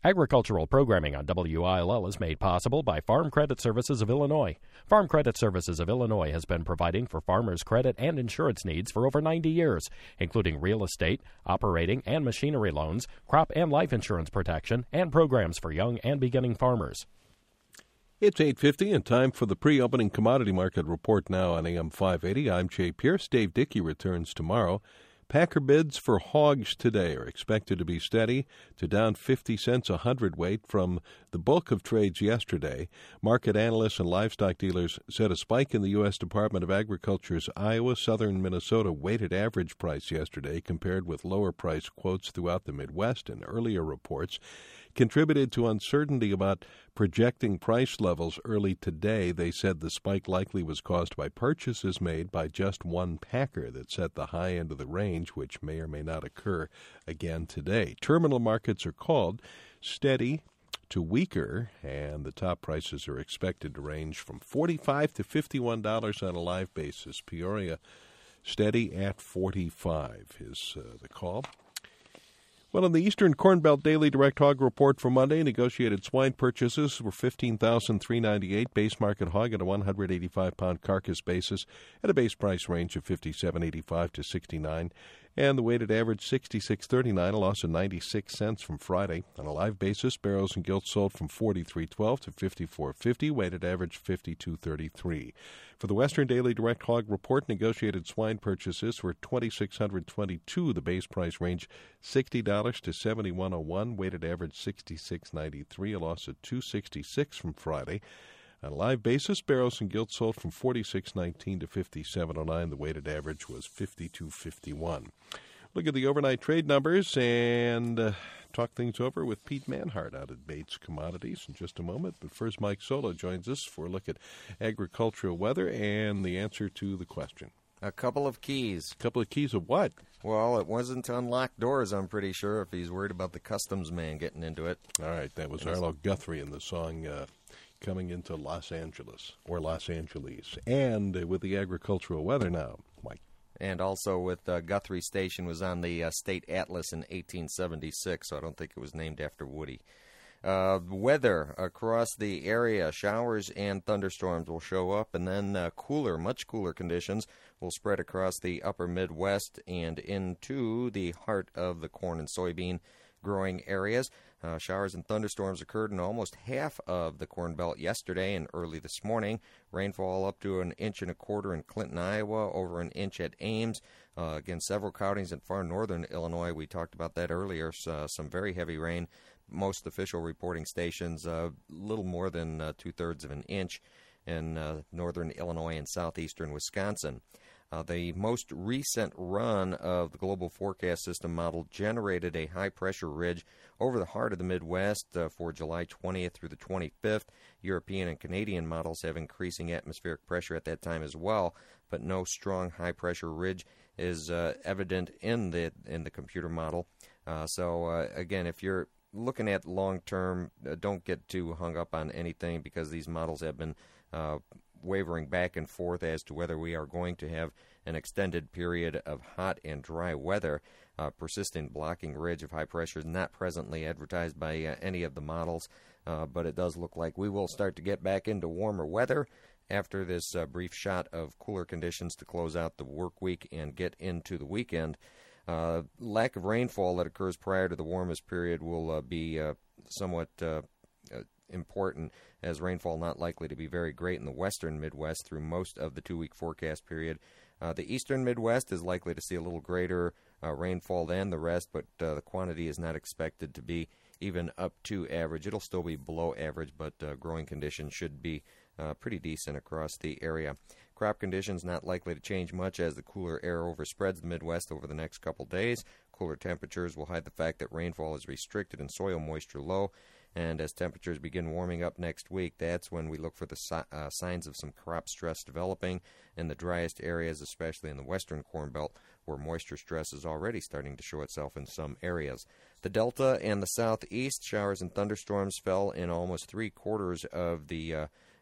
Agricultural programming on WILL is made possible by Farm Credit Services of Illinois. Farm Credit Services of Illinois has been providing for farmers' credit and insurance needs for over 90 years, including real estate, operating and machinery loans, crop and life insurance protection, and programs for young and beginning farmers. It's 8:50 and time for the pre-opening commodity market report now on AM 580. I'm Jay Pierce. Dave Dickey returns tomorrow. Packer bids for hogs today are expected to be steady to down 50 cents a hundredweight from the bulk of trades yesterday. Market analysts and livestock dealers said a spike in the U.S. Department of Agriculture's Iowa, southern Minnesota weighted average price yesterday compared with lower price quotes throughout the Midwest in earlier reports contributed to uncertainty about projecting price levels early today. They said the spike likely was caused by purchases made by just one packer that set the high end of the range, which may or may not occur again today. Terminal markets are called steady to weaker, and the top prices are expected to range from $45 to $51 on a live basis. Peoria steady at 45 is the call. Well, in the Eastern Corn Belt Daily Direct Hog Report for Monday, negotiated swine purchases were $15,398, base market hog at a 185-pound carcass basis at a base price range of $57.85 to $69, and the weighted average $66.39, a loss of 96 cents from Friday. On a live basis, barrows and gilts sold from $43.12 to $54.50, weighted average $52.33. For the Western Daily Direct Hog Report, negotiated swine purchases were $2,622, the base price range $60 to $71.01, weighted average $66.93, a loss of $2.66 from Friday. On a live basis, barrows and gilts sold from $46.19 to $57.09. The weighted average was $52.51. Look at the overnight trade numbers and talk things over with Pete Manhart out at Bates Commodities in just a moment. But first, Mike Solo joins us for a look at agricultural weather and the answer to the question. A couple of keys. A couple of keys of what? Well, it wasn't to unlock doors, I'm pretty sure, if he's worried about the customs man getting into it. All right, that was Arlo Guthrie in the song Coming into Los Angeles, or Los Angeles. And with the agricultural weather now, Mike. And also with Guthrie Station was on the State Atlas in 1876, so I don't think it was named after Woody. Weather across the area, showers and thunderstorms will show up, and then much cooler conditions will spread across the upper Midwest and into the heart of the corn and soybean growing areas. Showers and thunderstorms occurred in almost half of the Corn Belt yesterday and early this morning. Rainfall up to 1.25 inches in Clinton, Iowa, over 1 inch at Ames. Again, several counties in far northern Illinois. We talked about that earlier. Some very heavy rain. Most official reporting stations, little more than 2/3 of an inch in northern Illinois and southeastern Wisconsin. The most recent run of the Global Forecast System model generated a high-pressure ridge over the heart of the Midwest for July 20th through the 25th. European and Canadian models have increasing atmospheric pressure at that time as well, but no strong high-pressure ridge is evident in the computer model. Again, if you're looking at long-term, don't get too hung up on anything because these models have been wavering back and forth as to whether we are going to have an extended period of hot and dry weather. Persistent blocking ridge of high pressure is not presently advertised by any of the models, but it does look like we will start to get back into warmer weather after this brief shot of cooler conditions to close out the work week and get into the weekend. Lack of rainfall that occurs prior to the warmest period will be somewhat important, as rainfall not likely to be very great in the western Midwest through most of the 2-week forecast period. The eastern Midwest is likely to see a little greater rainfall than the rest, but the quantity is not expected to be even up to average. It'll still be below average, but growing conditions should be pretty decent across the area. Crop conditions not likely to change much as the cooler air overspreads the Midwest over the next couple days. Cooler temperatures will hide the fact that rainfall is restricted and soil moisture low. And as temperatures begin warming up next week, that's when we look for the signs of some crop stress developing in the driest areas, especially in the western Corn Belt, where moisture stress is already starting to show itself in some areas. The Delta and the Southeast, showers and thunderstorms fell in almost 3/4 of the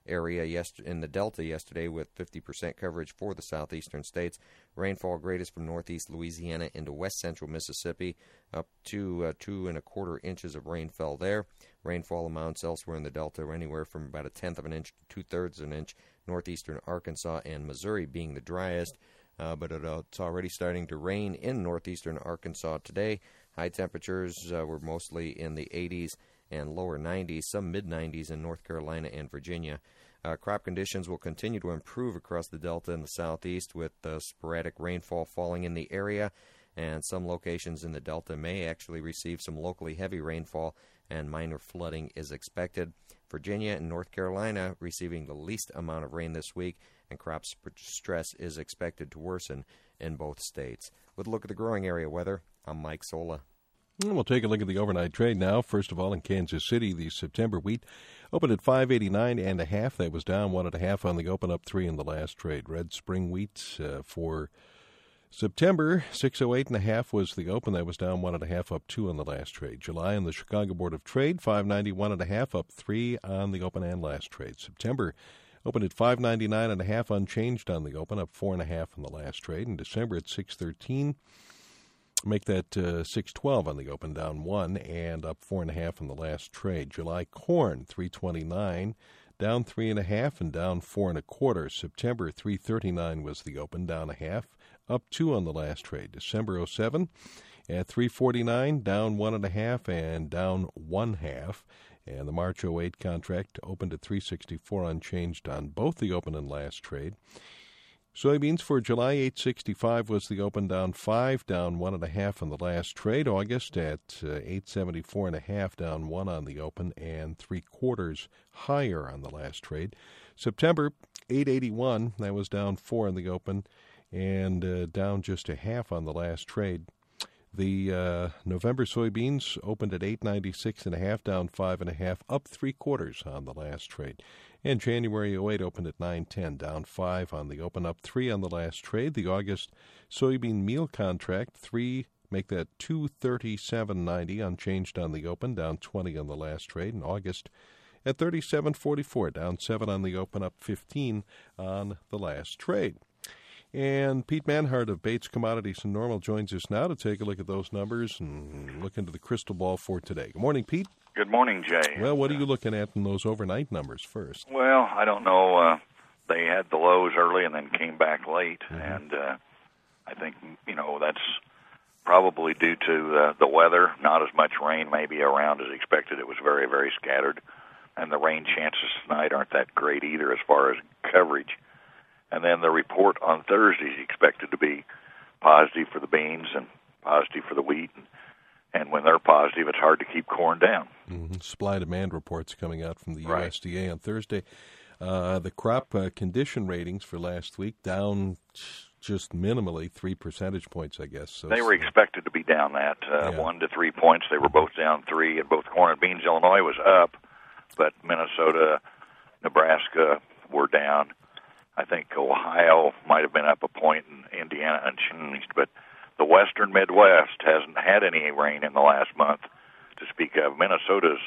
area in the Delta yesterday with 50% coverage for the southeastern states. Rainfall greatest from northeast Louisiana into west central Mississippi, up to 2¼ inches of rain fell there. Rainfall amounts elsewhere in the Delta are anywhere from about 1/10 of an inch to 2/3 of an inch, northeastern Arkansas and Missouri being the driest. But it's already starting to rain in northeastern Arkansas today. High temperatures were mostly in the 80s and lower 90s, some mid-90s in North Carolina and Virginia. Crop conditions will continue to improve across the Delta and the southeast with sporadic rainfall falling in the area, and some locations in the Delta may actually receive some locally heavy rainfall, and minor flooding is expected. Virginia and North Carolina receiving the least amount of rain this week, and crop stress is expected to worsen in both states. With a look at the growing area weather, I'm Mike Sola. We'll take a look at the overnight trade now. First of all, in Kansas City, the September wheat opened at 589.5. That was down 1.5 on the open, up 3 in the last trade. Red spring wheat for September, 608.5 was the open. That was down 1.5, up 2 on the last trade. July in the Chicago Board of Trade, 591.5, up 3 on the open and last trade. September opened at 599.5, unchanged on the open, up 4.5 in the last trade. In December at 613. Make that 612 on the open, down 1 and up 4.5 in the last trade. July corn 329, down 3.5 and down 4.25. September 339 was the open, down 0.5, up 2 on the last trade. December 07 at 349, down 1.5 and down 1/2. And the March 08 contract opened at 364, unchanged on both the open and last trade. Soybeans for July, 865 was the open, down 5, down 1.5 on the last trade. August at 874.5, down 1 on the open and 3/4 higher on the last trade. September, 881, that was down 4 on the open and down just 0.5 on the last trade. The November soybeans opened at 896.5, down 5.5, up 3/4 on the last trade. And January 08 opened at 910, down 5 on the open, up 3 on the last trade. The August soybean meal contract, 3, make that 237.90, unchanged on the open, down 20 on the last trade. In August at 37.44, down 7 on the open, up 15 on the last trade. And Pete Manhart of Bates Commodities and Normal joins us now to take a look at those numbers and look into the crystal ball for today. Good morning, Pete. Good morning, Jay. Well, what are you looking at in those overnight numbers first? Well, I don't know. They had the lows early and then came back late, and I think, that's probably due to the weather. Not as much rain maybe around as expected. It was very, very scattered, and the rain chances tonight aren't that great either as far as coverage. And then the report on Thursday is expected to be positive for the beans and positive for the wheat. And when they're positive, it's hard to keep corn down. Supply-demand reports coming out from the USDA on Thursday. The crop condition ratings for last week down just minimally 3 percentage points, I guess. So they were expected to be down that 1 to 3 points. They were both down 3, and both corn and beans. Illinois was up, but Minnesota, Nebraska were down. I think Ohio might have been up a point, and Indiana unchanged. But the western Midwest hasn't had any rain in the last month to speak of. Minnesota's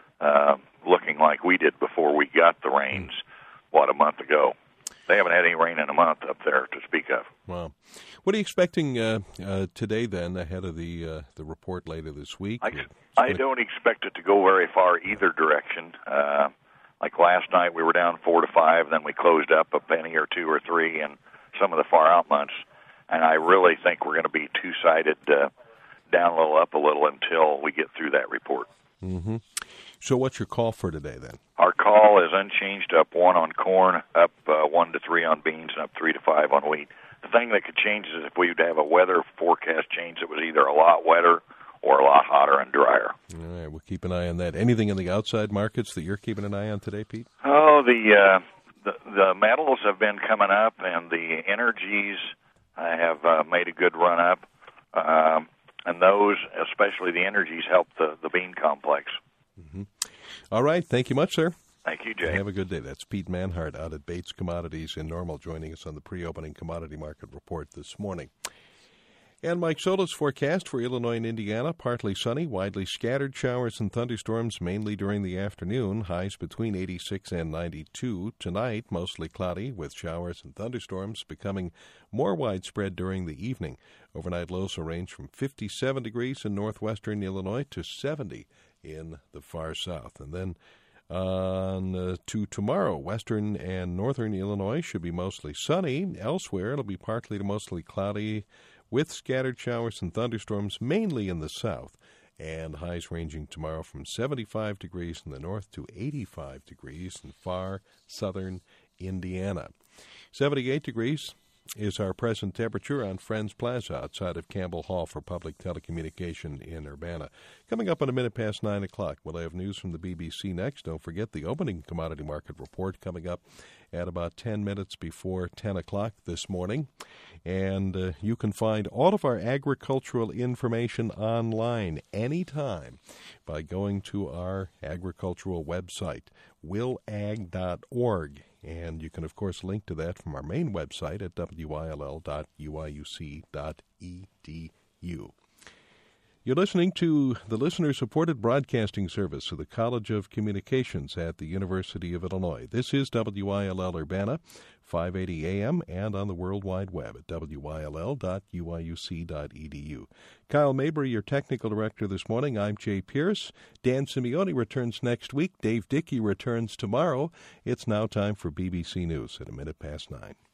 looking like we did before we got the rains, a month ago. They haven't had any rain in a month up there to speak of. Wow. What are you expecting today, then, ahead of the report later this week? I don't expect it to go very far either direction. Like last night, we were down 4 to 5, then we closed up a penny or 2 or 3 in some of the far-out months. And I really think we're going to be two-sided, down a little, up a little, until we get through that report. Mm-hmm. So what's your call for today, then? Our call is unchanged, up 1 on corn, up 1 to 3 on beans, and up 3 to 5 on wheat. The thing that could change is if we would have a weather forecast change that was either a lot wetter or a lot hotter and drier. All right, we'll keep an eye on that. Anything in the outside markets that you're keeping an eye on today, Pete? Oh, the metals have been coming up, and the energies have made a good run up, and those, especially the energies, help the bean complex. Mm-hmm. All right, thank you much, sir. Thank you, Jay. Have a good day. That's Pete Manhart out at Bates Commodities in Normal, joining us on the pre-opening commodity market report this morning. And Mike Solis' forecast for Illinois and Indiana, partly sunny, widely scattered showers and thunderstorms mainly during the afternoon, highs between 86 and 92. Tonight, mostly cloudy with showers and thunderstorms becoming more widespread during the evening. Overnight lows will range from 57 degrees in northwestern Illinois to 70 in the far south. And then on to tomorrow, western and northern Illinois should be mostly sunny. Elsewhere, it'll be partly to mostly cloudy with scattered showers and thunderstorms, mainly in the south, and highs ranging tomorrow from 75 degrees in the north to 85 degrees in far southern Indiana. 78 degrees is our present temperature on Friends Plaza outside of Campbell Hall for Public Telecommunication in Urbana. Coming up on a minute past 9 o'clock, we'll have news from the BBC next. Don't forget the opening commodity market report coming up at about 10 minutes before 10 o'clock this morning. And you can find all of our agricultural information online anytime by going to our agricultural website, willag.org. And you can, of course, link to that from our main website at will.uiuc.edu. You're listening to the listener-supported broadcasting service of the College of Communications at the University of Illinois. This is WILL Urbana, 580 AM, and on the World Wide Web at will.uiuc.edu. Kyle Mabry, your technical director this morning. I'm Jay Pierce. Dan Simeone returns next week. Dave Dickey returns tomorrow. It's now time for BBC News at a minute past 9.